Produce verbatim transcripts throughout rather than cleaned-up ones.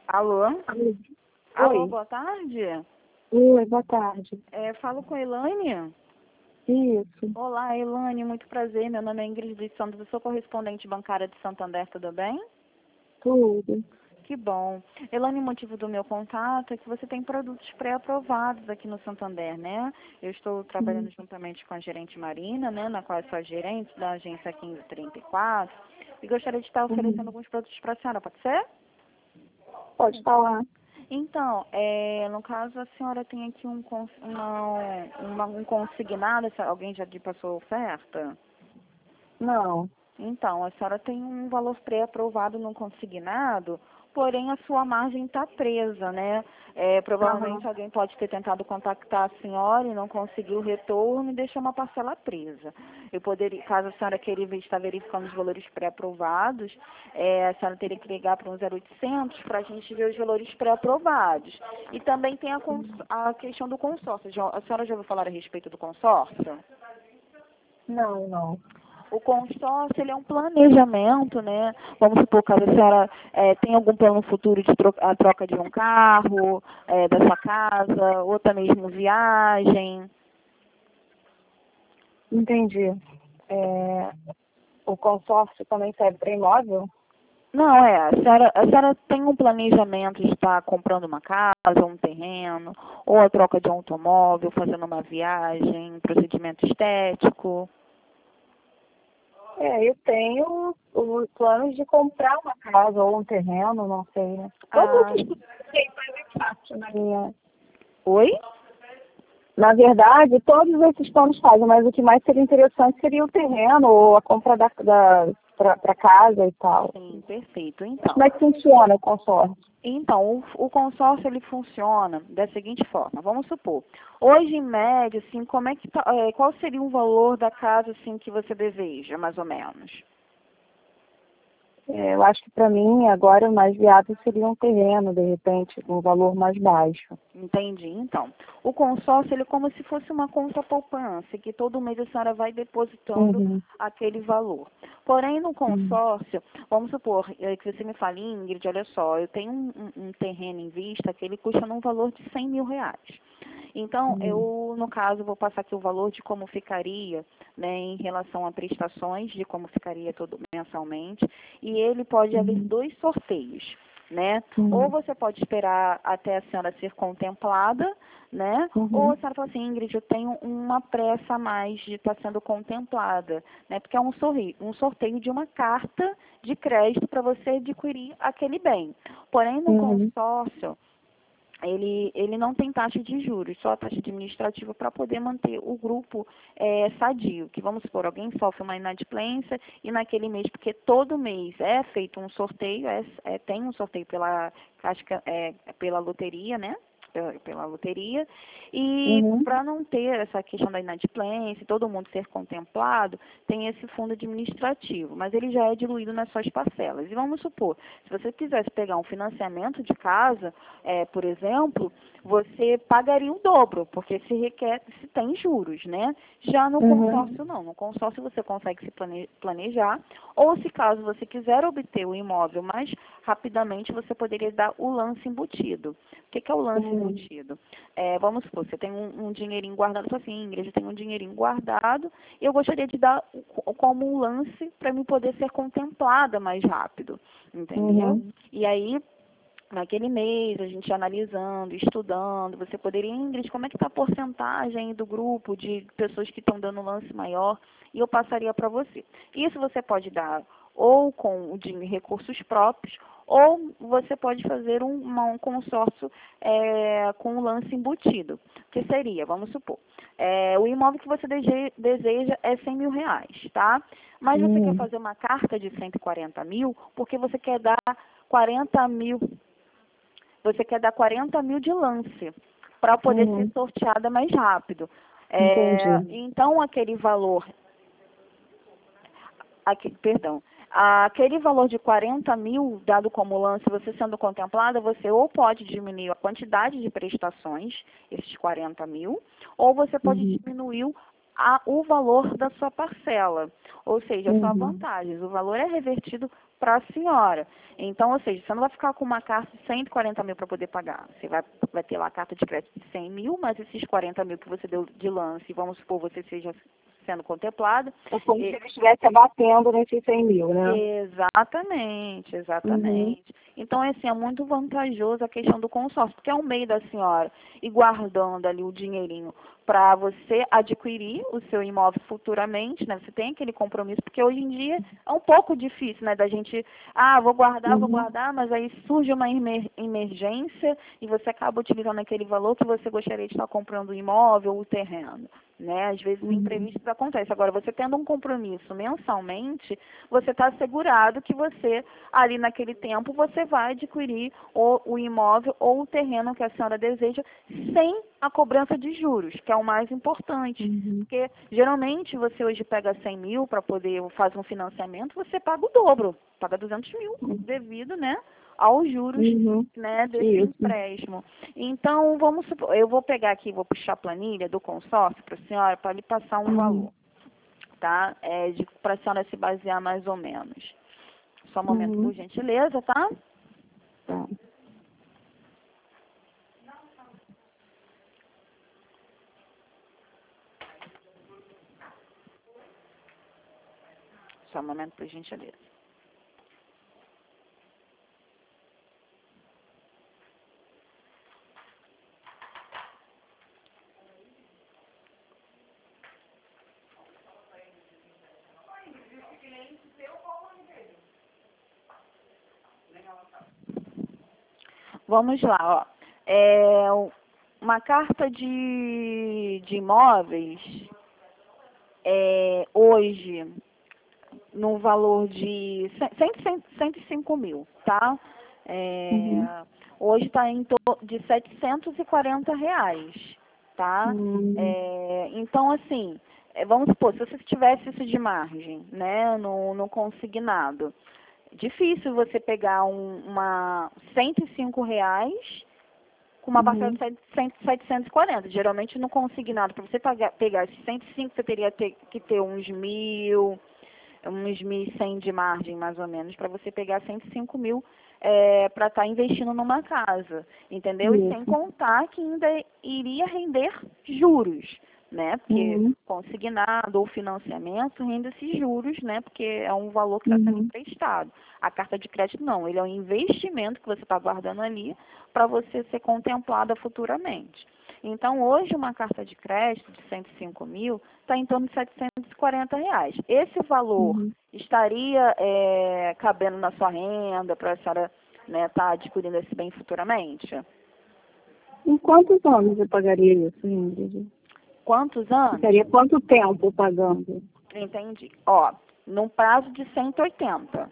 Alô? Alô? Alô, Oi. boa tarde. Oi, boa tarde. É, falo com a Elaine. Isso, Olá, Elaine, muito prazer. Meu nome é Ingrid dos Santos, eu sou correspondente bancária de Santander, tudo bem? tudo. Que bom. Elaine, o motivo do meu contato é que você tem produtos pré-aprovados aqui no Santander, né? Eu estou trabalhando Hum, juntamente com a gerente Marina, né, na qual eu sou a gerente da agência quinze trinta e quatro, e gostaria de estar oferecendo hum. alguns produtos para a senhora, pode ser? Pode falar? Então, é, no caso, a senhora tem aqui um, cons- uma, uma- um consignado, se alguém já lhe passou a oferta? Não. Então, a senhora tem um valor pré-aprovado no consignado, porém a sua margem está presa, né? É, Aham. provavelmente alguém pode ter tentado contactar a senhora e não conseguiu o retorno e deixou uma parcela presa. Eu poderia, caso a senhora queira estar verificando os valores pré-aprovados, é, a senhora teria que ligar para um zero oitocentos para a gente ver os valores pré-aprovados. E também tem a, cons- a questão do consórcio. Já- A senhora já ouviu falar a respeito do consórcio? Não, não. O consórcio, ele é um planejamento, né? Vamos supor, caso a senhora eh, tem algum plano futuro de tro a troca de um carro, eh, da sua casa, ou até mesmo viagem. Entendi. É, o consórcio também serve para imóvel? Não, é, a senhora, a senhora tem um planejamento de estar comprando uma casa, um terreno, ou a troca de um automóvel, fazendo uma viagem, procedimento estético. É, eu tenho o plano de comprar uma casa ou um terreno, não sei, né? Todos Ah, esses planos fazem parte na minha. oi? Na verdade, todos esses planos fazem, mas o que mais seria interessante seria o terreno ou a compra da, da para casa e tal. Sim, perfeito. Mas Então, como é que funciona o consórcio? Então, o, o consórcio ele funciona da seguinte forma. Vamos supor, hoje em média, assim, como é que tá, é, qual seria o valor da casa assim que você deseja, mais ou menos? É, eu acho que para mim agora o mais viável seria um terreno, de repente, com um valor mais baixo. Entendi. Então, o consórcio ele é como se fosse uma conta poupança, que todo mês a senhora vai depositando Uhum. aquele valor. Porém, no Uhum. consórcio, vamos supor é, que você me fale, Ingrid, olha só, eu tenho um, um- um terreno em vista que ele custa num valor de cem mil reais. Então, Uhum. eu, no caso, vou passar aqui o valor de como ficaria, né, em relação a prestações, de como ficaria todo mensalmente, e ele pode haver Uhum. dois sorteios, né? Ou Uhum. você pode esperar até a senhora ser contemplada, né? Ou a Uhum. senhora fala assim, Ingrid, eu tenho uma pressa a mais de estar sendo contemplada, né? Porque é um sorri- um sorteio de uma carta de crédito para você adquirir aquele bem. Porém, no Uhum. consórcio, ele, ele não tem taxa de juros, só taxa administrativa para poder manter o grupo é, sadio. Que vamos supor, alguém sofre uma inadimplência e naquele mês, porque todo mês é feito um sorteio, é, é, tem um sorteio pela, caixa, é, pela loteria, né? Pela, pela loteria, e Uhum. para não ter essa questão da inadimplência, todo mundo ser contemplado, tem esse fundo administrativo, mas ele já é diluído nas suas parcelas. E vamos supor, se você quisesse pegar um financiamento de casa, é, por exemplo, você pagaria o dobro, porque se requer, se tem juros, né? Já no Uhum. consórcio não. No consórcio você consegue se plane- planejar, ou se caso você quiser obter o imóvel mais rapidamente, você poderia dar o lance embutido. O que, que é o lance Uhum. embutido? É, vamos supor, você tem um, um dinheirinho guardado, fala assim, Ingrid, eu tenho um dinheirinho guardado, e eu gostaria de dar o- como um lance para me poder ser contemplada mais rápido, entendeu? Uhum. E aí naquele mês, a gente analisando, estudando, você poderia, Ingrid, como é que está a porcentagem do grupo de pessoas que estão dando um lance maior, e eu passaria para você. Isso você pode dar ou com o dinheiro, recursos próprios, ou você pode fazer um, uma- um consórcio é, com um lance embutido, que seria, vamos supor, é, o imóvel que você dese- deseja é cem mil reais, tá? Mas você quer Uhum. fazer uma carta de cento e quarenta mil, porque você quer dar quarenta mil, você quer dar quarenta mil de lance para poder ser Uhum. sorteada mais rápido. É, Entendi. então, aquele valor, aqui, perdão, aquele valor de quarenta mil dado como lance, você sendo contemplada, você ou pode diminuir a quantidade de prestações, esses quarenta mil, ou você pode Uhum. diminuir a, o valor da sua parcela, ou seja, só Uhum. vantagens. O valor é revertido para a senhora. Então, ou seja, você não vai ficar com uma carta de cento e quarenta mil para poder pagar. Você vai, vai ter lá a carta de crédito de cem mil, mas esses quarenta mil que você deu de lance, vamos supor, você seja sendo contemplado. É como se ele estivesse abatendo nesses cem mil, né? Exatamente, exatamente. Uhum. Então, assim, é muito vantajoso a questão do consórcio, porque é um meio da senhora ir guardando ali o dinheirinho para você adquirir o seu imóvel futuramente, né? Você tem aquele compromisso, porque hoje em dia é um pouco difícil, né? Da gente, ah, vou guardar, Uhum. vou guardar, mas aí surge uma emer emergência e você acaba utilizando aquele valor que você gostaria de estar comprando o imóvel ou o terreno. Né? Às vezes Uhum. imprevistos acontecem. Agora, você tendo um compromisso mensalmente, você está assegurado que você, ali naquele tempo, você vai adquirir o, o imóvel ou o terreno que a senhora deseja sem a cobrança de juros, que é o mais importante. Uhum. Porque, geralmente, você hoje pega cem mil para poder fazer um financiamento, você paga o dobro, paga duzentos mil, devido, né, aos juros, Uhum. né, desse Isso. empréstimo. Então, vamos supor, eu vou pegar aqui, vou puxar a planilha do consórcio para a senhora, para lhe passar um Uhum. valor, tá? É, para a senhora se basear mais ou menos. Só um momento, Uhum. por gentileza, tá? Tá. Só um momento, por gentileza. Vamos lá, ó. É, uma carta de, de imóveis, é, hoje, no valor de cento e cinco mil, tá? É, Uhum. hoje está em torno de setecentos e quarenta reais, tá? Uhum. É, então, assim, é, vamos supor, se você tivesse isso de margem, né, no, no consignado, difícil você pegar um, uma cento e cinco reais com uma parcela Uhum. de setecentos e quarenta. Geralmente no consignado, para você pagar, pegar esses cento e cinco, você teria ter, que ter uns mil, uns mil e cem de margem, mais ou menos, para você pegar cento e cinco mil é, para estar tá investindo numa casa, entendeu? E sem Isso. contar que ainda iria render juros, né? Porque Uhum. consignado ou financiamento rende esses juros, né? Porque é um valor que está sendo Uhum. emprestado. A carta de crédito não, ele é um investimento que você está guardando ali para você ser contemplada futuramente. Então, hoje, uma carta de crédito de cento e cinco mil está em torno de setecentos e quarenta reais. Esse valor Uhum. estaria é, cabendo na sua renda para a senhora estar né, tá adquirindo esse bem futuramente? Em quantos anos eu pagaria isso, Ingrid? Quantos anos? Ficaria quanto tempo pagando? Entendi. Ó, num prazo de cento e oitenta.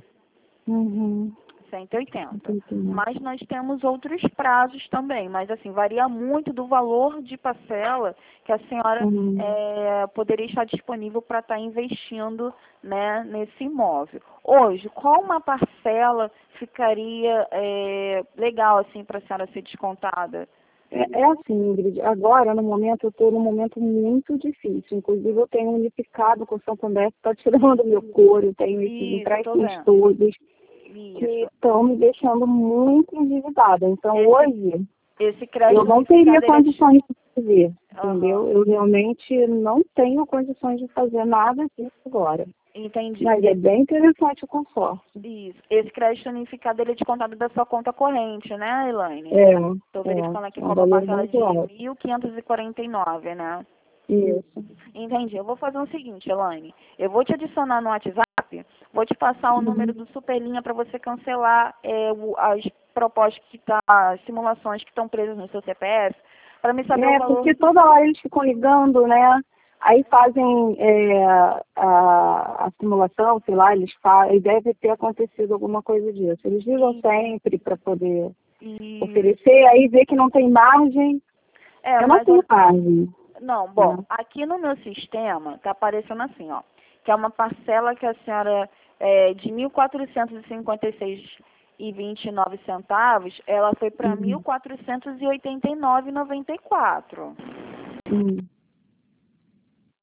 Uhum. cento e oitenta. Entendi. Mas nós temos outros prazos também, mas assim, varia muito do valor de parcela que a senhora Uhum. é, poderia estar disponível para estar investindo né, nesse imóvel. Hoje, qual uma parcela ficaria é, legal assim para a senhora ser descontada? É, é assim, Ingrid, agora, no momento, eu estou num momento muito difícil. Inclusive, eu tenho unificado com o Santander, que está tirando meu couro, eu tenho esses Isso, tô empréstimos vendo. todos, que Isso. estão me deixando muito endividada. Então, Esse, hoje, esse crédito eu não teria unificado, ele é de... condições de fazer, Aham. entendeu? Eu realmente não tenho condições de fazer nada disso agora. Entendi. Mas é bem interessante o consórcio. Isso. Esse crédito unificado ele é descontado da sua conta corrente, né, Elaine? É, Estou é, verificando aqui é com um uma valor parcela muito de alto. mil quinhentos e quarenta e nove, né? Isso. Entendi. Eu vou fazer o seguinte, Elaine. Eu vou te adicionar no WhatsApp, vou te passar o número Uhum. do Superlinha para você cancelar é, o, as propostas que tá, as simulações que estão presas no seu C P F, para me saber o É, valor. porque toda hora eles ficam ligando, né? Aí fazem é, a, a simulação, sei lá, eles fazem, deve ter acontecido alguma coisa disso. Eles ligam sempre para poder E, oferecer, aí vê que não tem margem. é, Eu não mas tenho margem. não, Né? bom, aqui no meu sistema está aparecendo assim, ó, que é uma parcela que a senhora é, de mil quatrocentos e cinquenta e seis e vinte e nove centavos, ela foi para Uhum. mil quatrocentos e oitenta e nove e noventa e quatro. Uhum.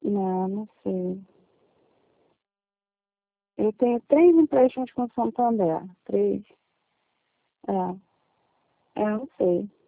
Não, não sei. Eu tenho três empréstimos com o Santander. Três. É. É, eu não sei.